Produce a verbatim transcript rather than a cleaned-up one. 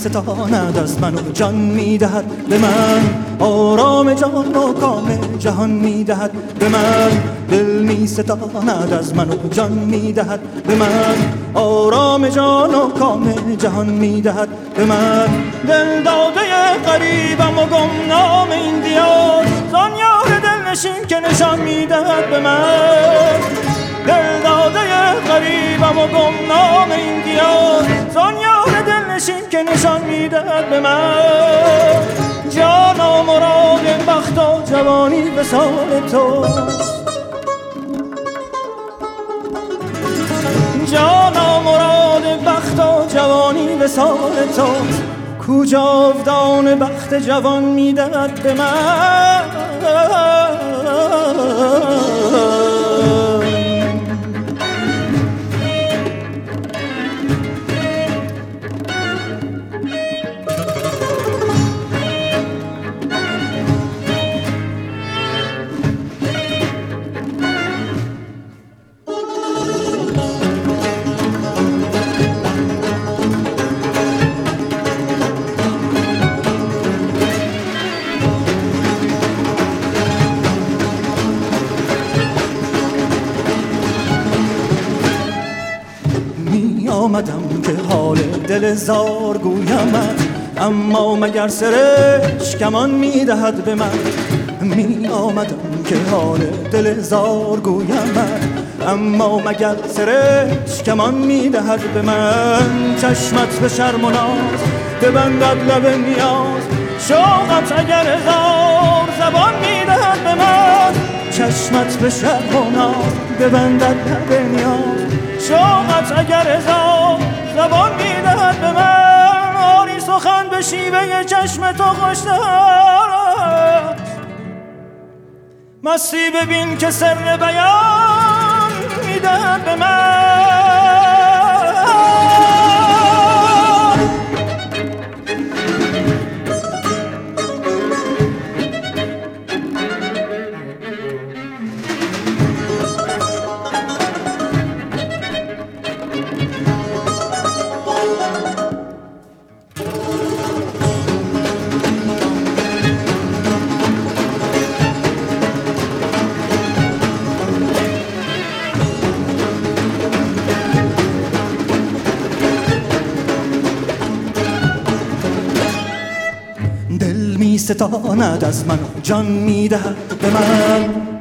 ستاند از من و جان میدهد به من، آرام جان و کام جهان میدهد به من. دل می ستاند از من و جان میدهد به من، آرام جان و کام جهان میدهد به من. دل داده غریبم و گمنام این دیار، زان یار دل نشین که نشان میدهد به من. دل داده غریبم و گمنام این دیار، زان یار دل نشین که نشان میدهد به من. جانا مراد بخت و جوانی به سال توست، جانا مراد بخت و جوانی به سال توست. کو جاودان بخت جوان میدهد به من. آمدم که حال دل زار گویمت، اما مگر سرش کمان میدهد به من. می آمدم که حال دل زار گویمت، اما مگر سرش کمان میدهد به من. چشمت به شرم و ناز ببندد لب نیاز، شوقت اگر هزار زبان میدهد به من. چشمت به شرم و ناز ببندد لب نیاز، شوقت اگر هزار زبان میدهد به من. آری سخن به شیوه چشم تو خوشتر، مستی ببین که سر بیان میدهد به من. دل می ستاند از من و جان می دهد به من،